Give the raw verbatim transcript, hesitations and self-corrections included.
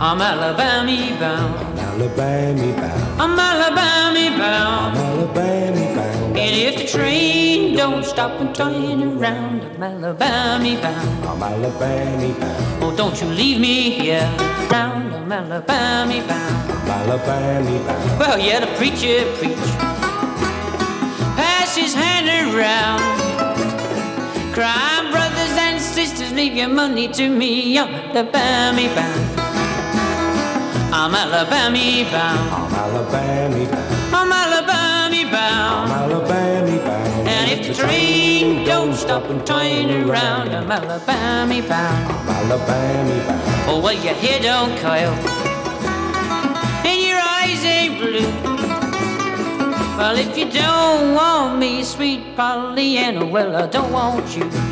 I'm Alabama bound. I'm Alabama bound. I'm Alabama I'm bound. Alabama bound. And if the train don't stop and turn around, I'm Alabama bound. I'm Alabama bound. Oh, don't you leave me here. Round, I'm Alabama bound. I'm Alabama bound. Well, yeah, the preacher preach, pass his hand around, cry, brothers and sisters, leave your money to me. I'm Alabama bound. I'm Alabama bound. I'm Alabama bound. I'm Alabama I'm bound. Alabama bound. And if the train don't stop and turn around, I'm Alabama bound. I'm Alabama bound. Oh, well, your hair don't curl and your eyes ain't blue. Well, if you don't want me, sweet Pollyanna, well, I don't want you.